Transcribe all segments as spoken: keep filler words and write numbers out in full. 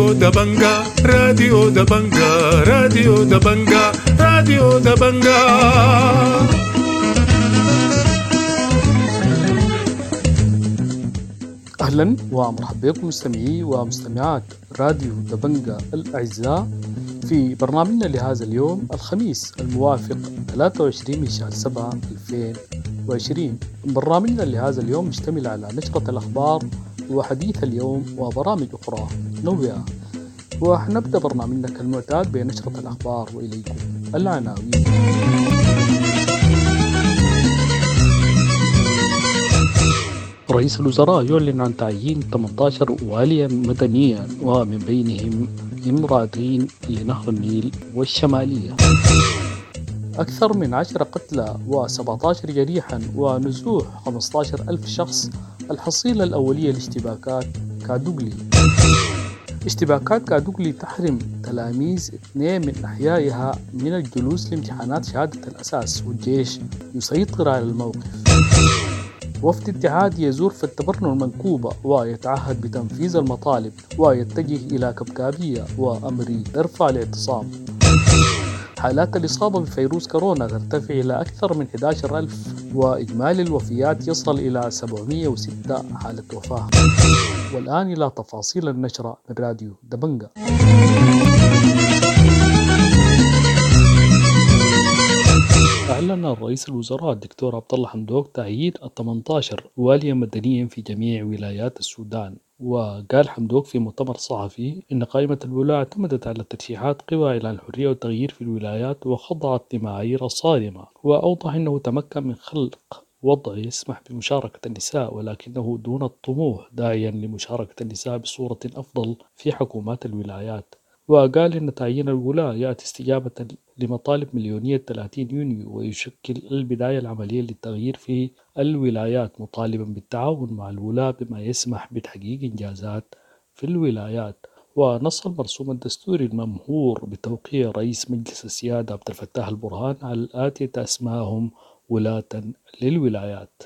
راديو دبنجا راديو دبنجا راديو دبنجا راديو دبنجا. أهلا ومرحبا بكم مستمعي ومستمعات راديو دبنجا الأعزاء في برنامجنا لهذا اليوم الخميس الموافق ثلاثة وعشرين من شهر سبعة ألفين وعشرين. برنامجنا لهذا اليوم مشتمل على نشرة الأخبار وحديث اليوم وبرامج أخرى متنوعة، وحنبدأ برنامجنا كالمعتاد بنشرة الأخبار وإليكم العناوين. رئيس الوزراء يعلن عن تعيين ثمانية عشر واليا مدنيا ومن بينهم امرأتين لنهر النيل والشمالية. أكثر من عشرة قتلى وسبعة عشر جريحا ونزوح خمسة عشر ألف شخص الحصيلة الأولية لاشتباكات كادوغلي. اشتباكات كادوغلي تحرم تلاميذ اثنين من أحيائها من الجلوس لامتحانات شهادة الأساس، والجيش يسيطر على الموقف. وفد اتحاد يزور في التبرن المنكوبة ويتعهد بتنفيذ المطالب ويتجه إلى كبكابية وأمري ترفع الاعتصام. حالات الإصابة بفيروس كورونا ترتفع إلى أكثر من أحد عشر ألف، وإجمالي الوفيات يصل إلى سبعمائة وستة حالة وفاة. والآن إلى تفاصيل النشرة من راديو دبنجا. أعلن رئيس الوزراء الدكتور عبد الله حمدوك تعيين ثمانية عشر واليا مدنيا في جميع ولايات السودان. وقال حمدوك في مؤتمر صحفي إن قائمة الولاة اعتمدت على ترشيحات قوى إلى الحرية والتغيير في الولايات وخضعت لمعايير صارمة، وأوضح أنه تمكن من خلق وضع يسمح بمشاركة النساء ولكنه دون الطموح، داعيا لمشاركة النساء بصورة أفضل في حكومات الولايات. وقال إن تعيين الولاة يأتي استجابة لمطالب مليونية ثلاثين يونيو ويشكل البداية العملية للتغيير في الولايات، مطالبا بالتعاون مع الولاة بما يسمح بتحقيق إنجازات في الولايات. ونص المرسوم الدستوري الممهور بتوقيع رئيس مجلس السيادة عبد الفتاح البرهان على الآتية أسماءهم ولاة للولايات.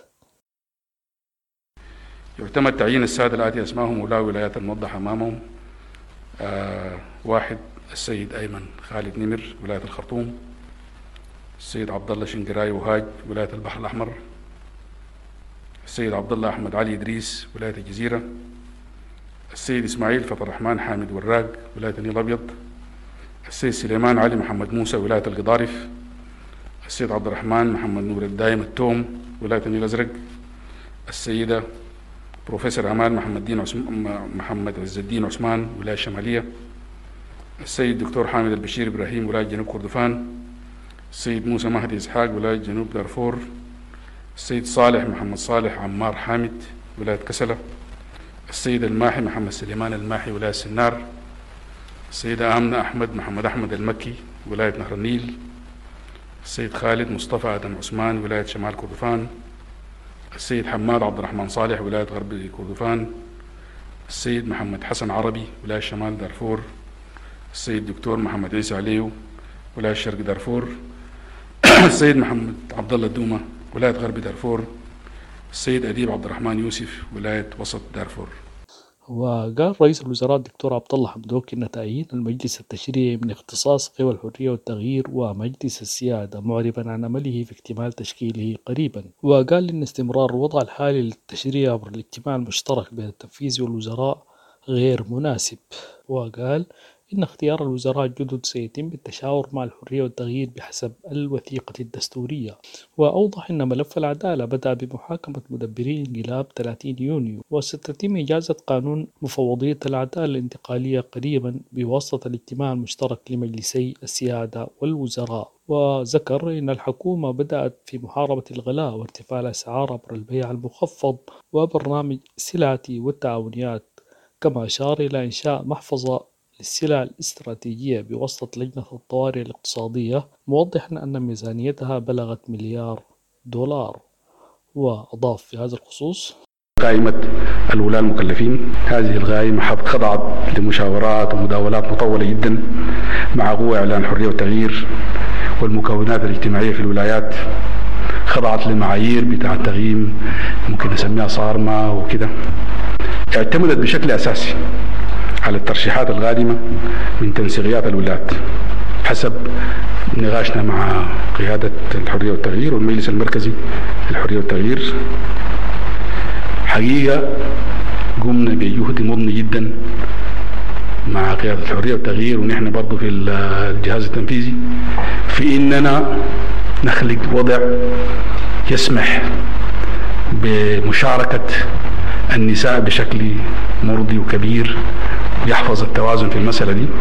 يعتمد تعيين السادة الآتي أسماءهم ولاة ولايات الموضح أمامهم. آه واحد: السيد أيمن خالد نمر ولاية الخرطوم. السيد عبد الله شنقراي وهاج ولاية البحر الأحمر. السيد عبد الله أحمد علي إدريس ولاية الجزيرة. السيد إسماعيل فتح الرحمن حامد وراق ولاية النيل الأبيض. السيد سليمان علي محمد موسى ولاية القضارف. السيد عبد الرحمن محمد نور الدايم التوم ولاية النيل الأزرق. السيدة بروفيسور أمال محمد الدين عثمان محمد عز الدين عثمان ولاية الشمالية. السيد دكتور حامد البشير إبراهيم ولاية جنوب كردفان. السيد موسى مهدي إسحاق ولاية جنوب دارفور. السيد صالح محمد صالح عمار حامد ولاية كسلة. السيد الماحي محمد سليمان الماحي ولاية سنار. السيدة آمنة أحمد محمد أحمد المكي ولاية نهر النيل. السيد خالد مصطفى آدم عثمان ولاية شمال كردفان. السيد حماد عبد الرحمن صالح ولاية غرب كردفان. السيد محمد حسن عربي ولاية شمال دارفور. السيد دكتور محمد عيسى عليو ولاية شرق دارفور. السيد محمد عبد الله الدومة ولاية غرب دارفور. السيد أديب عبد الرحمن يوسف ولاية وسط دارفور. وقال رئيس الوزراء الدكتور عبد الله حمدوك إن تعيين المجلس التشريعي من اختصاص قوى الحرية والتغيير ومجلس السيادة، معربا عن أمله في اكتمال تشكيله قريبا. وقال إن استمرار الوضع الحالي للتشريع عبر الاجتماع المشترك بين التنفيذ والوزراء غير مناسب. وقال إن اختيار الوزراء الجدد سيتم بالتشاور مع الحرية والتغيير بحسب الوثيقة الدستورية. وأوضح أن ملف العدالة بدأ بمحاكمة مدبري انقلاب ثلاثين يونيو، وستتم إجازة قانون مفوضية العدالة الانتقالية قريبا بواسطة الاجتماع المشترك لمجلسي السيادة والوزراء. وذكر أن الحكومة بدأت في محاربة الغلاء وارتفاع الأسعار عبر البيع المخفض وبرنامج سلعتي والتعاونيات، كما أشار إلى إنشاء محفظة للسلع الاستراتيجية بواسطة لجنة الطوارئ الاقتصادية، موضحا أن ميزانيتها بلغت مليار دولار. وأضاف في هذا الخصوص: قائمة الولاة المكلفين، هذه القائمة خضعت لمشاورات ومداولات مطولة جدا مع قوى إعلان الحرية والتغيير والمكونات الاجتماعية في الولايات، خضعت لمعايير بتاع التقييم ممكن نسميها صارمة وكده. اعتمدت بشكل أساسي على الترشيحات القادمة من تنسيقيات الولاة حسب نقاشنا مع قيادة الحرية والتغيير والمجلس المركزي للحرية والتغيير. حقيقة قمنا بجهد مضني جدا مع قيادة الحرية والتغيير ونحن برضو في الجهاز التنفيذي في إننا نخلق وضع يسمح بمشاركة النساء بشكل مرضي وكبير ويحفظ التوازن في المسألة دي.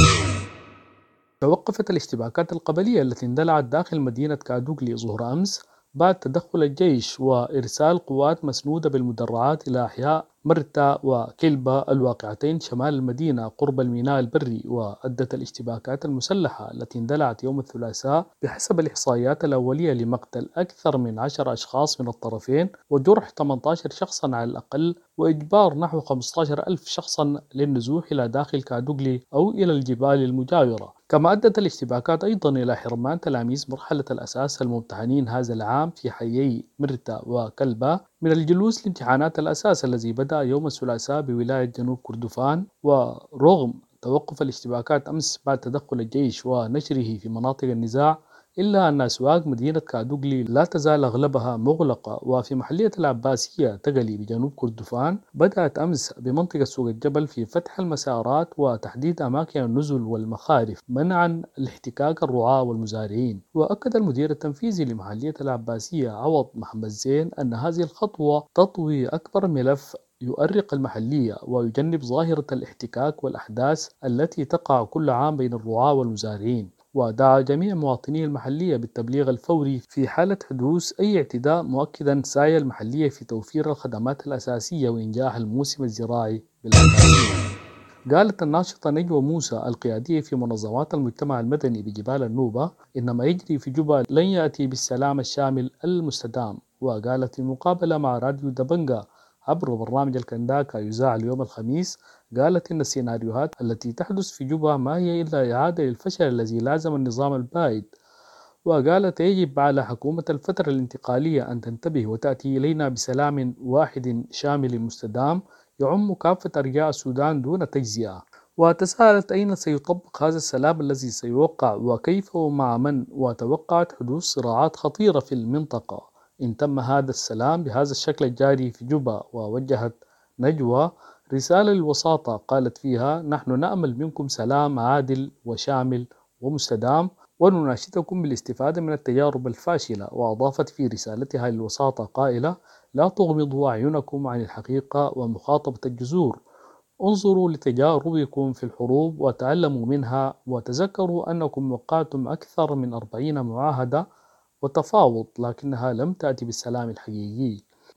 توقفت الاشتباكات القبلية التي اندلعت داخل مدينة كادوغلي ظهر أمس بعد تدخل الجيش وإرسال قوات مسنودة بالمدرعات إلى أحياء مرتا وكلبا الواقعتين شمال المدينة قرب الميناء البري. وأدت الاشتباكات المسلحة التي اندلعت يوم الثلاثاء بحسب الإحصائيات الأولية لمقتل أكثر من عشرة أشخاص من الطرفين وجرح ثمانية عشر شخصا على الأقل وإجبار نحو خمسة عشر ألف شخصا للنزوح إلى داخل كادوغلي أو إلى الجبال المجاورة. كما أدت الاشتباكات أيضا إلى حرمان تلاميذ مرحلة الأساس الممتحنين هذا العام في حيي مرتا وكلبا من الجلوس لامتحانات الأساس الذي بدأ يوم الثلاثاء بولاية جنوب كردفان. ورغم توقف الاشتباكات أمس بعد تدخل الجيش ونشره في مناطق النزاع إلا أن أسواق مدينة كادوغلي لا تزال أغلبها مغلقة. وفي محلية العباسية تقلي بجنوب كردفان بدأت أمس بمنطقة سوق الجبل في فتح المسارات وتحديد أماكن النزل والمخارف منعا لاحتكاك الرعاة والمزارعين. وأكد المدير التنفيذي لمحلية العباسية عوض محمد زين أن هذه الخطوة تطوي أكبر ملف يؤرق المحلية ويجنب ظاهرة الاحتكاك والأحداث التي تقع كل عام بين الرعاة والمزارعين. ودعا جميع مواطني المحلية بالتبليغ الفوري في حالة حدوث أي اعتداء مؤكدا سعي المحلية في توفير الخدمات الأساسية وإنجاح الموسم الزراعي بالعباسية. قالت الناشطة نجوى موسى القيادية في منظمات المجتمع المدني بجبال النوبة إن ما يجري في جوبا لن يأتي بالسلام الشامل المستدام. وقالت في مقابلة مع راديو دبنجا عبر برنامج الكنداكا يذاع اليوم الخميس قالت إن السيناريوهات التي تحدث في جوبا ما هي إلا إعادة للفشل الذي لازم النظام البائد. وقالت يجب على حكومة الفترة الانتقالية أن تنتبه وتأتي إلينا بسلام واحد شامل مستدام يعم كافة أرجاء السودان دون تجزئة. وتساءلت أين سيطبق هذا السلام الذي سيوقع وكيف ومع من. وتوقعت حدوث صراعات خطيرة في المنطقة إن تم هذا السلام بهذا الشكل الجاري في جوبا. ووجهت نجوى رسالة للوساطة قالت فيها نحن نأمل منكم سلام عادل وشامل ومستدام ونناشدكم بالاستفادة من التجارب الفاشلة. وأضافت في رسالتها للوساطة قائلة لا تغمضوا أعينكم عن الحقيقة ومخاطبة الجذور. انظروا لتجاربكم في الحروب وتعلموا منها وتذكروا أنكم وقعتم أكثر من أربعين معاهدة وتفاوض لكنها لم تأتي بالسلام الحقيقي.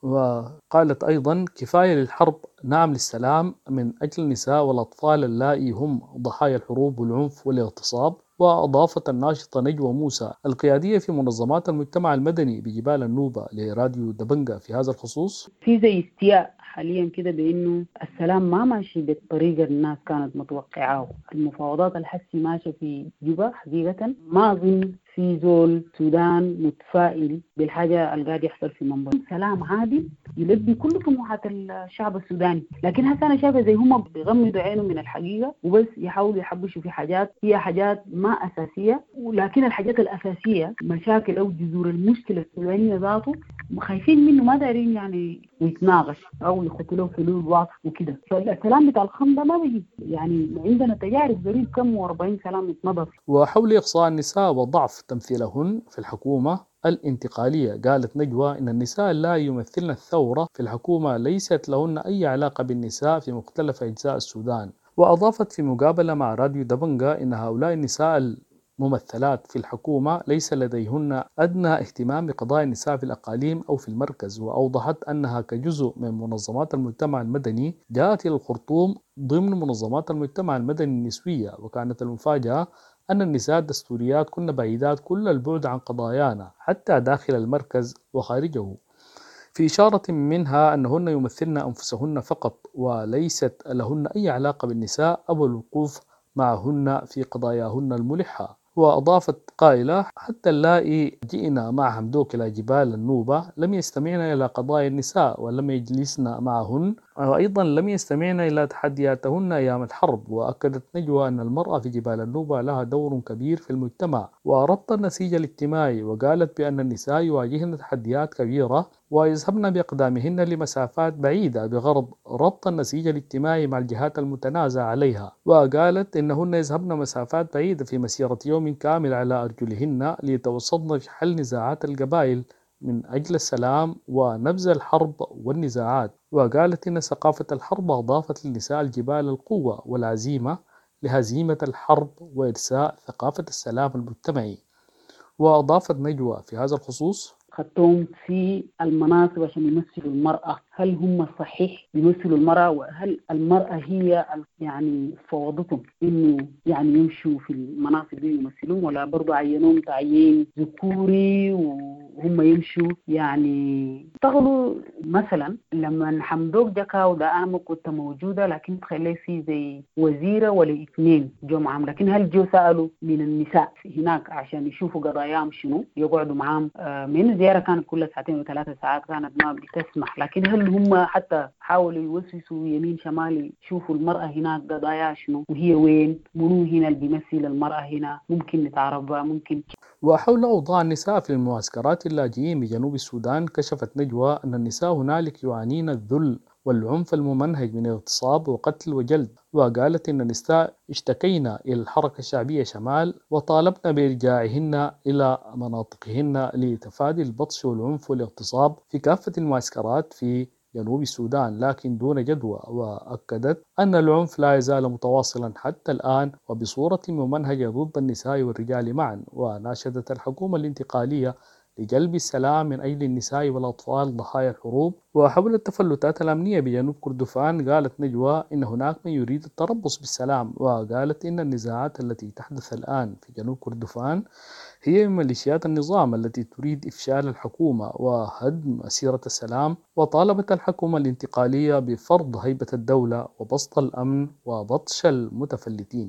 وقالت أيضا كفاية للحرب نعم للسلام من أجل النساء والأطفال اللائي هم ضحايا الحروب والعنف والاغتصاب. وأضافت الناشطة نجوى موسى القيادية في منظمات المجتمع المدني بجبال النوبة لراديو دبنجا في هذا الخصوص في زي استياء حاليا كده بأنه السلام ما ماشي بالطريقة الناس كانت متوقعاه. المفاوضات الحسي ماشية في جوبا حقيقة ما أظن في زول سودان متفائل بالحاجة اللي قاعد يحصل في منبر سلام عادل يلبي كل طموحات الشعب السوداني. لكن هسه أنا شايفة زي هم بيغمضوا عينهم من الحقيقة وبس يحاولوا يحبشوا في حاجات هي حاجات ما أساسية. ولكن الحاجات الأساسية مشاكل أو جذور المشكلة السودانية ذاته خايفين منه ما دارين يعني يتناقش أو يخطوا له حلول واضحة وكده. فالسلام بتاع الخمدة ما بيجي يعني عندنا تجارب قريب كم وأربعين سلام يتنظر. وحول إقصاء النساء وضعف تمثيلهن في الحكومة الانتقالية قالت نجوى إن النساء لا يمثلن الثورة في الحكومة ليست لهن أي علاقة بالنساء في مختلف أجزاء السودان. وأضافت في مقابلة مع راديو دبنجا إن هؤلاء النساء الممثلات في الحكومة ليس لديهن أدنى اهتمام بقضايا النساء في الأقاليم أو في المركز. وأوضحت أنها كجزء من منظمات المجتمع المدني جاءت إلى الخرطوم ضمن منظمات المجتمع المدني النسوية. وكانت المفاجأة أن النساء الدستوريات كن بعيدات كل البعد عن قضايانا حتى داخل المركز وخارجه، في إشارة منها أنهن يمثلن أنفسهن فقط وليست لهن أي علاقة بالنساء أو الوقوف معهن في قضاياهن الملحة. وأضافت قائلة حتى اللائي جئنا معهم دوك إلى جبال النوبة لم يستمعن إلى قضايا النساء ولم يجلسن معهن وأيضا لم يستمعن إلى تحدياتهن أيام الحرب. وأكدت نجوى أن المرأة في جبال النوبة لها دور كبير في المجتمع وربط النسيج الاجتماعي، وقالت بأن النساء يواجهن تحديات كبيرة ويذهبن بأقدامهن لمسافات بعيدة بغرض ربط النسيج الاجتماعي مع الجهات المتنازع عليها. وقالت إنهن يذهبن مسافات بعيدة في مسيرة يوم كامل على أرجلهن ليتوسطن في حل نزاعات القبائل من أجل السلام ونبذ الحرب والنزاعات. وقالت إن ثقافة الحرب أضافت للنساء الجبال القوة والعزيمة لهزيمة الحرب وإرساء ثقافة السلام المجتمعي. وأضافت نجوى في هذا الخصوص: خدتهم في المناصب عشان يمثلوا المرأة، هل هم صحيح بيمثلوا المرأة؟ وهل المرأة هي يعني فوضتهم إنه يعني يمشوا في المناصب دي يمثلون، ولا برضو عينوهم تعيين ذكوري وهم يمشوا يعني اشتغلوا؟ مثلا لما حمدوك جاكاو ده أنا ما كنت موجودة، لكن تخيلي في زي وزيرة ولا اثنين جو معهم، لكن هل جو سألوا من النساء هناك عشان يشوفوا قضاياهم شنو، يقعدوا معهم؟ آه من الزيارة كانت كل ساعتين وثلاثة ساعات كانت ما بتسمح، لكن هل هم حتى حاولوا يوسوسوا يمين شمال يشوفوا المرأة هناك قضايا شنو وهي وين، منو هنا اللي بيمثل المرأة هنا، ممكن نتعرف بها ممكن. وحول أوضاع النساء في المعسكرات اللاجئين بجنوب السودان، كشفت نجوى أن النساء هنالك يعانين الذل والعنف الممنهج من اغتصاب وقتل وجلد. وقالت إن النساء اشتكينا إلى الحركة الشعبية شمال وطالبنا بإرجاعهن إلى مناطقهن لتفادي البطش والعنف والاغتصاب في كافة المعسكرات في جنوب السودان، لكن دون جدوى. وأكدت أن العنف لا يزال متواصلا حتى الآن وبصورة ممنهجة ضد النساء والرجال معا. وناشدت الحكومة الانتقالية لجلب السلام من أجل النساء والأطفال ضحايا الحروب. وحول التفلتات الأمنية بجنوب كردفان، قالت نجوى إن هناك من يريد التربص بالسلام. وقالت إن النزاعات التي تحدث الآن في جنوب كردفان هي من ميليشيات النظام التي تريد إفشال الحكومة وهدم مسيرة السلام. وطالبت الحكومة الانتقالية بفرض هيبة الدولة وبسط الأمن وبطش المتفلتين.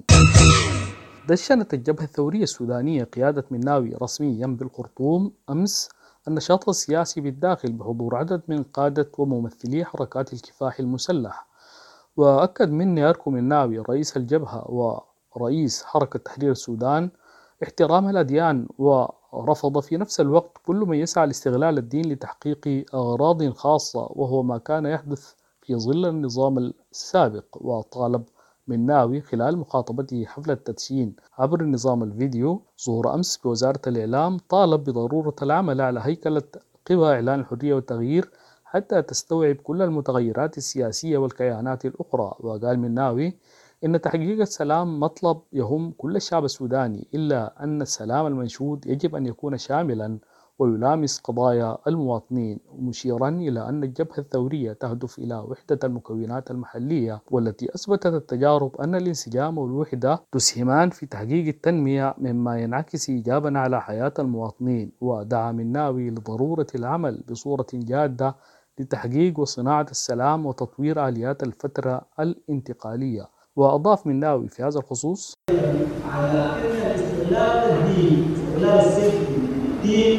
دشنت الجبهة الثورية السودانية قيادة مناوي رسميا بالخرطوم أمس النشاط السياسي بالداخل بحضور عدد من قادة وممثلي حركات الكفاح المسلح. وأكد مني أركو مناوي رئيس الجبهة ورئيس حركة تحرير السودان احترام الأديان، ورفض في نفس الوقت كل من يسعى لاستغلال الدين لتحقيق أغراض خاصة، وهو ما كان يحدث في ظل النظام السابق. وطالب مناوي خلال مخاطبته حفل التدشين عبر نظام الفيديو ظهور أمس بوزارة الإعلام، طالب بضرورة العمل على هيكلة قوى إعلان الحرية والتغيير حتى تستوعب كل المتغيرات السياسية والكيانات الأخرى. وقال مناوي إن تحقيق السلام مطلب يهم كل الشعب السوداني، إلا أن السلام المنشود يجب أن يكون شاملا ويلامس قضايا المواطنين، مشيرا إلى أن الجبهة الثورية تهدف إلى وحدة المكونات المحلية، والتي أثبتت التجارب أن الانسجام والوحدة تسهمان في تحقيق التنمية مما ينعكس إيجابا على حياة المواطنين. ودعا مناوي لضرورة العمل بصورة جادة لتحقيق وصناعة السلام وتطوير آليات الفترة الانتقالية. وأضاف مناوي في هذا الخصوص: على أن استغلال الدين استغلال السيف الدين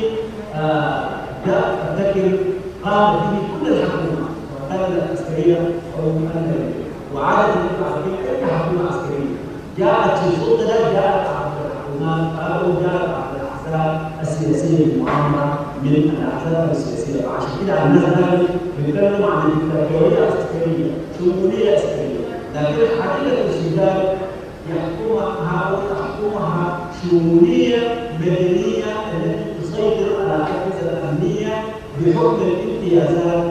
جاء أتذكر قام به كل الحكومة وكانت العسكرية أو المدنية، وعادت العسكرية أي حكومة عسكرية جاءت في السلطة جاءت عبر الحكومات أو جاءت عبر الأحزاب السياسية المعارضة من الأحزاب السياسية. عشان كده الناس بيتكلموا عن الدكتاتورية العسكرية شمولية عسكرية، لكن حقيقة السودان يحكمها أو تحكمها شمولية مدنية التي تسيطر على الأجهزة الأمنية بحكم الامتيازات.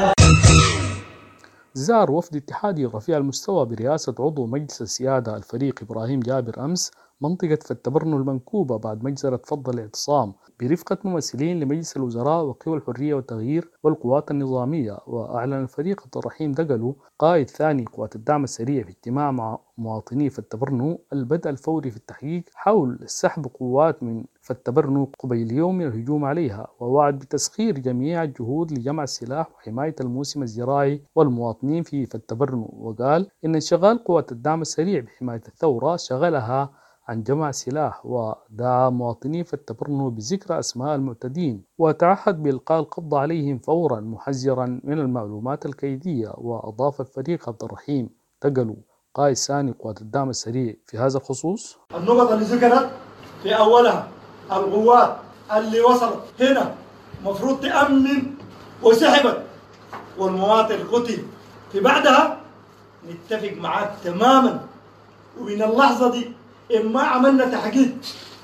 زار وفد اتحادي رفيع المستوى برئاسة عضو مجلس السيادة الفريق إبراهيم جابر أمس منطقة فتبرنو المنكوبة بعد مجزرة فض الاعتصام برفقة ممثلين لمجلس الوزراء وقوى الحرية والتغيير والقوات النظامية. وأعلن الفريق عبد الرحيم دقلو قائد ثاني قوات الدعم السريع في اجتماع مع مواطني فتبرنو البدء الفوري في التحقيق حول سحب قوات من فتبرنو قبيل يوم من الهجوم عليها، ووعد بتسخير جميع الجهود لجمع السلاح وحماية الموسم الزراعي والمواطنين في فتبرنو. وقال إن انشغال قوات الدعم السريع بحماية الثورة شغلها عن جمع سلاح، ودعا مواطني فالتبرنو بذكر أسماء المعتدين، وتعهد بإلقاء القبض عليهم فورا محذرا من المعلومات الكيدية. وأضاف الفريق عبد الرحيم دقلو قائد ثاني قوات الدعم السريع في هذا الخصوص: النقط اللي ذكرت في أولها القوات اللي وصلت هنا مفروض تأمن وسحبت، والمواطن قتل. في بعدها نتفق معاك تماما، ومن اللحظة دي إما عملنا تحقيق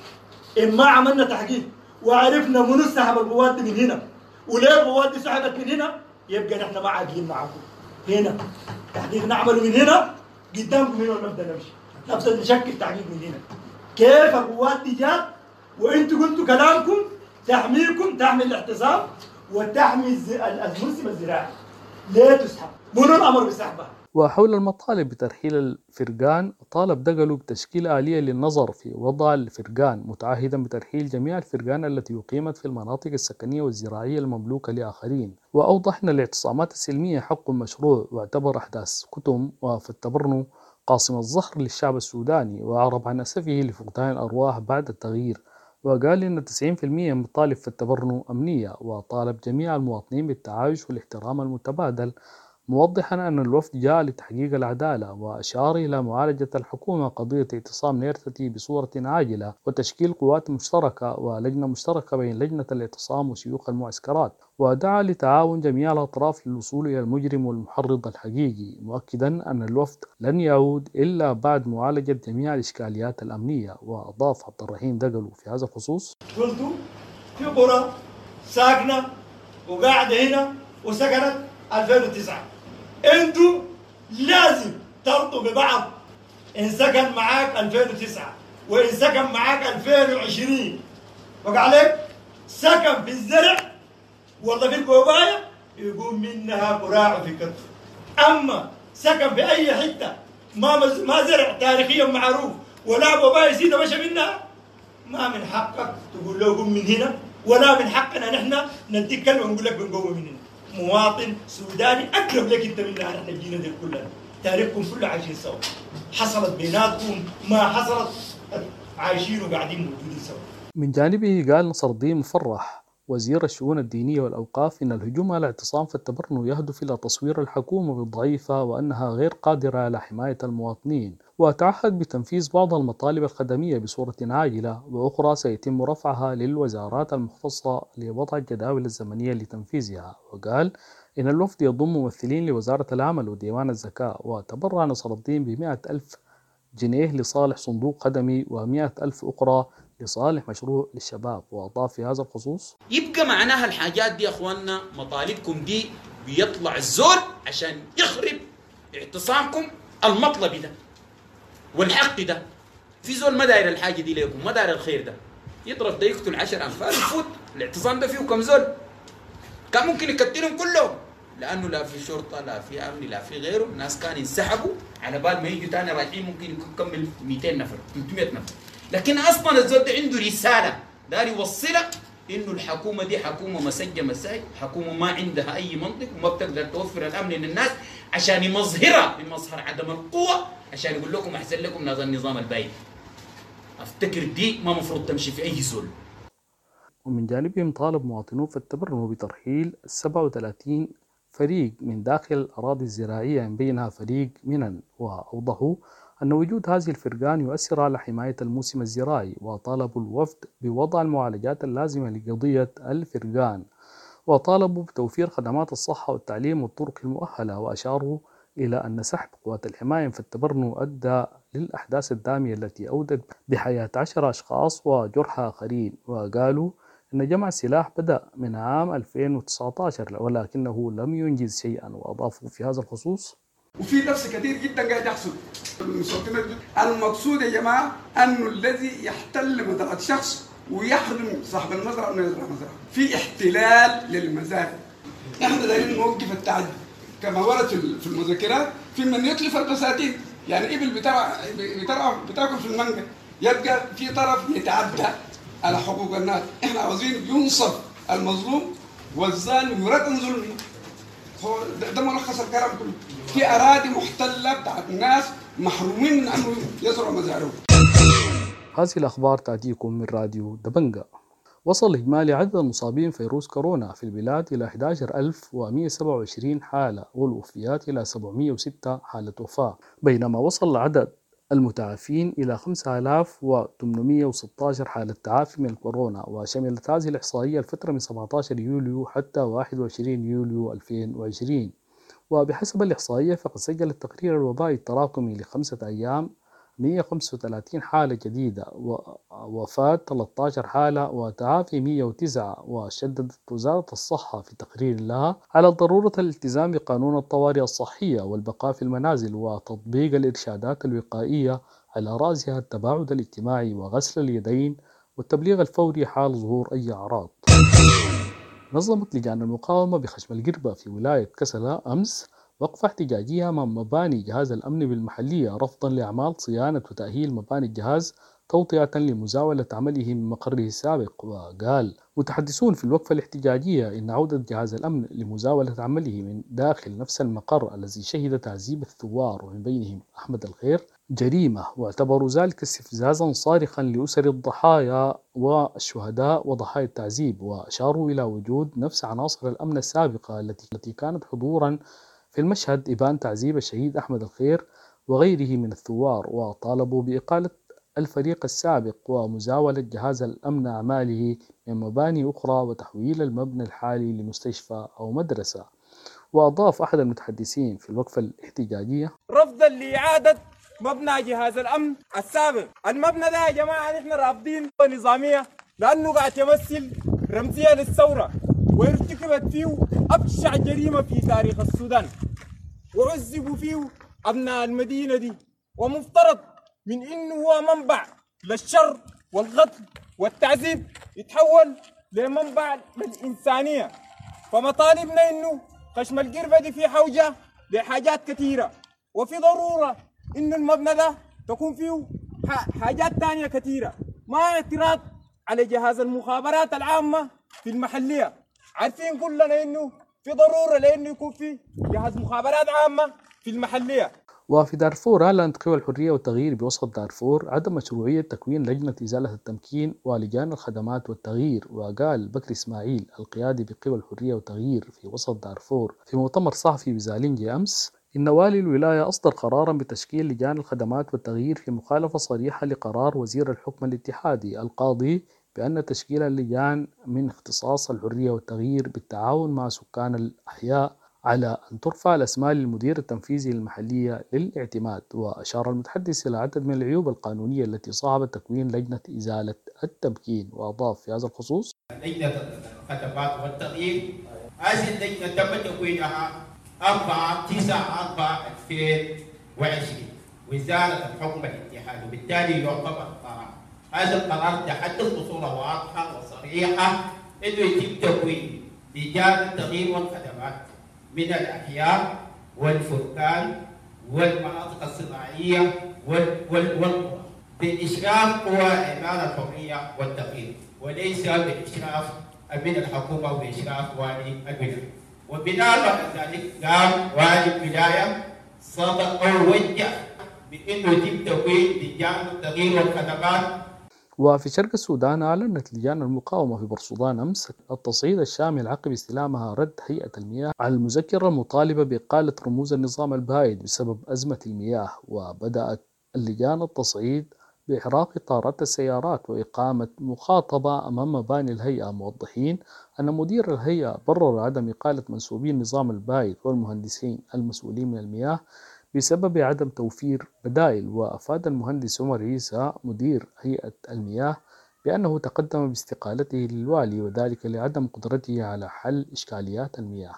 إما عملنا تحقيق وعرفنا منو سحب القوات دي من هنا وليه القوات دي سحبت من هنا، يبقى نحن ما عاقلين معاكم. هنا تحقيق نعمله من هنا قدامكم هنا ونبدأ نمشي، نبدأ نشكل تحقيق من هنا. كيف القوات دي جات وانتوا قلتوا كلامكم تحميكم، تحمي الاعتصام وتحمي الموسم الزراعي، ليه تسحب؟ منو الأمر بسحبها؟ وحول المطالب بترحيل الفرقان، طالب دقلو بتشكيل آلية للنظر في وضع الفرقان، متعهدا بترحيل جميع الفرقان التي أقيمت في المناطق السكنية والزراعية المملوكة لآخرين. وأوضح أن الاعتصامات السلمية حق مشروع، واعتبر أحداث كتم وفي التبرنو قاصم الظهر للشعب السوداني، وأعرب عن أسفه لفقدان الأرواح بعد التغيير، وقال إن تسعين بالمئة من مطالب في التبرنو أمنية، وطالب جميع المواطنين بالتعايش والاحترام المتبادل، موضحا أن الوفد جاء لتحقيق العدالة، وأشار إلى معالجة الحكومة قضية اعتصام نيرتتي بصورة عاجلة، وتشكيل قوات مشتركة ولجنة مشتركة بين لجنة الاعتصام وشيوخ المعسكرات، ودعا لتعاون جميع الأطراف للوصول إلى المجرم والمحرض الحقيقي، مؤكدا أن الوفد لن يعود إلا بعد معالجة جميع الإشكاليات الأمنية. وأضاف عبد الرحيم دقلو في هذا الخصوص: قلت في قرى ساكنة وقاعدة هنا وسكنت ألفين وتسعة، انتوا لازم ترضوا ببعض. ان سكن معاك ألفين وتسعة وان سكن معاك ألفين وعشرين، وقع عليك سكن في الزرع ولا في الكوبايه يقوم منها قراع في كتف. اما سكن في اي حته ما ما زرع تاريخيا معروف ولا كوبايه سيده مشى منها، ما من حقك تقول له قوم من هنا، ولا من حقنا نحن نديك كلمه ونقول لك بنقوم من هنا. مواطن سوداني اقرب لك انت منا، نحن الجينا دي كلنا تاريخكم كله عايشين سوا، حصلت بيناتكم ما حصلت، عايشين وقاعدين موجودين سوا. من جانبه قال نصر الدين مفرح وزير الشؤون الدينية والأوقاف إن الهجوم على الاعتصام في التبرنو يهدف إلى تصوير الحكومة بالضعيفة وأنها غير قادرة على حماية المواطنين، وتعهد بتنفيذ بعض المطالب الخدمية بصورة عاجلة، وأخرى سيتم رفعها للوزارات المختصة لوضع الجداول الزمنية لتنفيذها. وقال إن الوفد يضم ممثلين لوزارة العمل وديوان الزكاة، وتبرع نصر الدين بمئة ألف جنيه لصالح صندوق خدمي ومئة ألف أخرى لصالح مشروع للشباب. وأضاف في هذا الخصوص: يبقى معناها الحاجات دي يا أخواننا، مطالبكم دي بيطلع الزول عشان يخرب اعتصامكم المطلبي ده والحق ده. في زول ما داير الحاجة دي ليكم، ما داير الخير ده، يضرب ده يقتل عشر أنفار يفوت. الاعتصام ده فيه كم زول؟ كان ممكن يقتلهم كلهم، لأنه لا في شرطة لا في أمن لا في غيره. الناس كانوا ينسحبوا على بال ما يجوا تاني راجعين ممكن يكمل مئتين نفر ثلاثمئة نفر. لكن أصلا الزول ده عنده رسالة دار يوصلها، إنه الحكومة دي حكومة مسجة مساي، حكومة ما عندها أي منطق وما بتقدر توفر الأمن للناس، عشان يمظهرها بمظهر عدم القوة، عشان يقول لكم أحسن لكم هذا النظام الباين. أفتكر دي ما مفروض تمشي في أي زول. ومن جانبهم طالب مواطنون في التبرنو بترحيل سبعة وثلاثين فريق من داخل الأراضي الزراعية من بينها فريق منن، وأوضحوا أن وجود هذه الفرقان يؤثر على حماية الموسم الزراعي، وطالبوا الوفد بوضع المعالجات اللازمة لقضية الفرقان، وطالبوا بتوفير خدمات الصحة والتعليم والطرق المؤهلة، وأشاروا إلى أن سحب قوات الحماية في التبرنو أدى للأحداث الدامية التي أودت بحياة عشرة أشخاص وجرحى آخرين. وقالوا أن جمع السلاح بدأ من عام ألفين وتسعة عشر ولكنه لم ينجز شيئا. وأضافوا في هذا الخصوص: وفي لبس كثير جدا قاعد يحصل. المقصود يا جماعه انه الذي يحتل مزرعه شخص ويحرم صاحب المزرعه انه يزرع مزرعه، في احتلال للمزارع. احنا دايرين نوقف التعدي كما ورد في المذكرات، في من يتلف البساتين، يعني ابل بترعى بترعى بتاكل في المنجا، يبقى في طرف يتعدى على حقوق الناس. احنا عاوزين ينصف المظلوم والظالم يردم ظلمه. هو ده ملخص الكلام كله. في اراضي محتله بتاعت الناس محرومين من انه يزرعوا مزارعهم. هذه الأخبار تأتيكم من راديو دبنجة. وصل إجمالي عدد المصابين فيروس كورونا في البلاد إلى أحد عشر ألف ومئة وسبعة وعشرين حالة، والوفيات إلى سبعمئة وستة حالة وفاة، بينما وصل عدد المتعافين إلى خمسة آلاف وثمانمئة وستة عشر حالة تعافي من الكورونا. وشملت هذه الإحصائية الفترة من سبعة عشر يوليو حتى واحد وعشرين يوليو ألفين وعشرين. وبحسب الإحصائية فقد سجل التقرير الوبائي التراكمي لخمسة أيام مئة وخمسة وثلاثين حالة جديدة، ووفاة ثلاثة عشر حالة، وتعافي مئة وتسعة. وشددت وزارة الصحة في تقرير لها على ضرورة الالتزام بقانون الطوارئ الصحية والبقاء في المنازل وتطبيق الإرشادات الوقائية، على رأسها التباعد الاجتماعي وغسل اليدين والتبليغ الفوري حال ظهور أي أعراض. نظمت لجان المقاومة بخشم القربة في ولاية كسلا أمس وقفة احتجاجية أمام مباني جهاز الأمن بالمحلية رفضا لأعمال صيانة وتأهيل مباني الجهاز توطئة لمزاولة عمله من مقره السابق. وقال متحدثون في الوقفة الاحتجاجية إن عودة جهاز الأمن لمزاولة عمله من داخل نفس المقر الذي شهد تعذيب الثوار ومن بينهم أحمد الخير جريمة، واعتبروا ذلك استفزازا صارخا لأسر الضحايا والشهداء وضحايا التعذيب. وأشاروا إلى وجود نفس عناصر الأمن السابقة التي كانت حضورا في المشهد إبان تعذيب الشهيد أحمد الخير وغيره من الثوار، وطالبوا بإقالة الفريق السابق ومزاولة جهاز الأمن أعماله من مباني أخرى وتحويل المبنى الحالي لمستشفى أو مدرسة. وأضاف أحد المتحدثين في الوقفة الاحتجاجية رفضا لإعادة مبنى جهاز الأمن السابق. المبنى ده يا جماعة نحن رافضين نظامية لأنه قاعد يمثل رمزية للثورة، وارتكبت فيه أبشع جريمة في تاريخ السودان، وعذبوا فيه أبناء المدينة دي، ومفترض من إنه هو منبع للشر والقتل والتعذيب يتحول لمنبع للإنسانية. فمطالبنا إنه خشم القربة دي في حوجة لحاجات كثيرة، وفي ضرورة إنه المبنى ده تكون فيه حاجات تانية كثيرة، ما اعتراض على جهاز المخابرات العامة في المحلية. عارفين كلنا إنه في ضرورة لأنه يكون في جهاز مخابرات عامة في المحلية. وفي دارفور أعلنت قوى الحرية والتغيير بوسط دارفور عدم مشروعية تكوين لجنة إزالة التمكين ولجان الخدمات والتغيير. وقال بكر إسماعيل القيادي بقوى الحرية والتغيير في وسط دارفور في مؤتمر صحفي بزالينجي أمس إن والي الولاية أصدر قرارا بتشكيل لجان الخدمات والتغيير في مخالفة صريحة لقرار وزير الحكم الاتحادي القاضي بأن تشكيل اللجان من اختصاص الحرية والتغيير بالتعاون مع سكان الأحياء على أن ترفع الأسماء للمدير التنفيذي للمحلية للاعتماد. وأشار المتحدث إلى عدد من العيوب القانونية التي صعبت تكوين لجنة إزالة التمكين. وأضاف في هذا الخصوص لجنة الخدمات والتغيير هذه اللجنة تم تكوينها أربعة تسعة أربعة ألفين وعشرين وزارة الحكم الاتحادي، وبالتالي يعتبر قرار. هذا القرار تحدث بصورة واضحة وصريحة إنه يتم تكوين لجان التغيير والخدمات من الأحياء والفركان والمناطق الصناعية والقرى بإشراف قوى إعمال الحرية والتغيير، وليس بإشراف من الحكومة وبإشراف والي الولاية. وبناء على ذلك قام والي الولاية صدق أو وجه بأنه يتم تكوين لجان التغيير والخدمات. وفي شرق السودان أعلنت لجان المقاومة في برسودان أمس التصعيد الشامل عقب استلامها رد هيئة المياه على المذكرة المطالبة بإقالة رموز النظام البائد بسبب أزمة المياه. وبدأت اللجان التصعيد بإحراق طارات السيارات وإقامة مخاطبة أمام مباني الهيئة، موضحين أن مدير الهيئة برر عدم إقالة منسوبي النظام البائد والمهندسين المسؤولين من المياه بسبب عدم توفير بدائل. وأفاد المهندس عمر عيسى مدير هيئة المياه بأنه تقدم باستقالته للوالي، وذلك لعدم قدرته على حل إشكاليات المياه.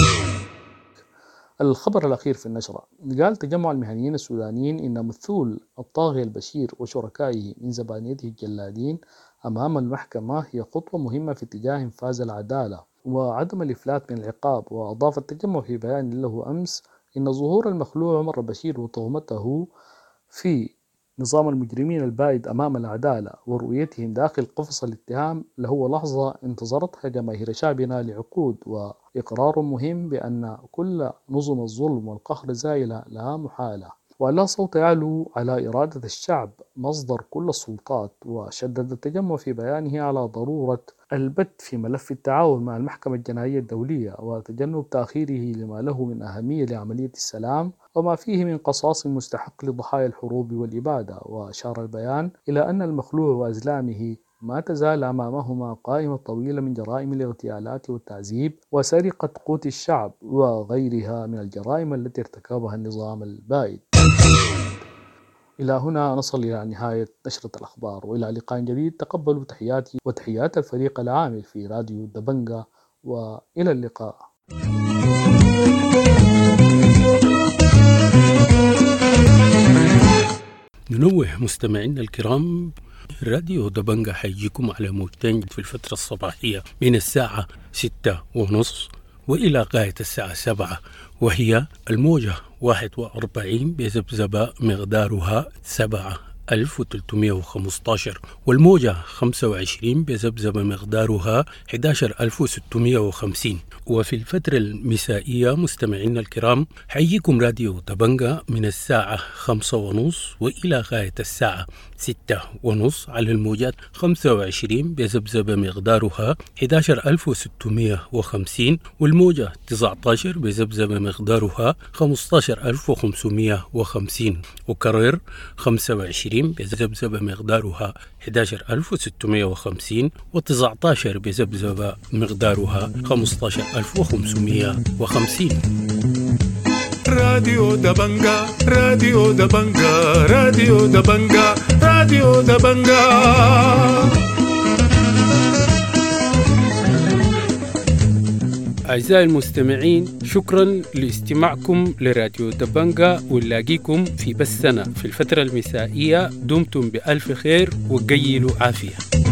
الخبر الأخير في النشرة، قال تجمع المهنيين السودانيين إن مثول الطاغية البشير وشركائه من زبانيته الجلادين أمام المحكمة هي خطوة مهمة في اتجاه إنفاذ العدالة وعدم الإفلات من العقاب. وأضاف التجمع في بيان له أمس إن ظهور المخلوع عمر البشير وتهمته في نظام المجرمين البائد أمام العدالة ورؤيتهم داخل قفص الاتهام لهو لحظة انتظرتها جماهير شعبنا لعقود، وإقرار مهم بأن كل نظم الظلم والقهر زائلة لا محالة. وأن لا صوت يعلو على إرادة الشعب مصدر كل السلطات، وشدد التجمع في بيانه على ضرورة البت في ملف التعاون مع المحكمة الجنائية الدولية وتجنب تأخيره لما له من أهمية لعملية السلام وما فيه من قصاص مستحق لضحايا الحروب والإبادة. وأشار البيان إلى أن المخلوع وأزلامه ما تزال أمامهما قائمة طويلة من جرائم الاغتيالات والتعذيب وسرقة قوت الشعب وغيرها من الجرائم التي ارتكبها النظام البائد. إلى هنا نصل إلى نهاية نشرة الأخبار، وإلى لقاء جديد. تقبلوا تحياتي وتحيات الفريق العامل في راديو دبنجة، وإلى اللقاء. ننوه مستمعينا الكرام، راديو دبنجة حيجيكم على موجتين في الفترة الصباحية من الساعة ستة ونصف وإلى غاية الساعة سبعة، وهي الموجة واحد وأربعين بذبذبة مقدارها سبعة ألف وثلاثمائة وخمسة عشر، والموجة خمسة وعشرين بذبذبة مقدارها أحد عشر ألف وستمائة وخمسين. وفي الفترة المسائية مستمعينا الكرام حييكم راديو دبنجة من الساعة خمسة ونصف وإلى غاية الساعة ستة ونصف على الموجات خمسة وعشرين بذبذبة مقدارها أحد عشر ألف وستمائة وخمسين، والموجة تسعة عشر بذبذبة مقدارها خمسة عشر ألف وخمسمائة وخمسين، وكرر خمسة وعشرين بذبذبة مقدارها أحد عشر ألف وستمائة وخمسين، وتسعة عشر بذبذبة مقدارها خمسة عشر ألف وخمسمائة وخمسين. راديو دبنجة راديو دبنجة راديو دبنجة راديو دبنجة. أعزائي المستمعين، شكرا لاستماعكم لراديو دبنجة، ونلاقيكم في بثنا في الفترة المسائية. دمتم بألف خير وقيلوا عافية.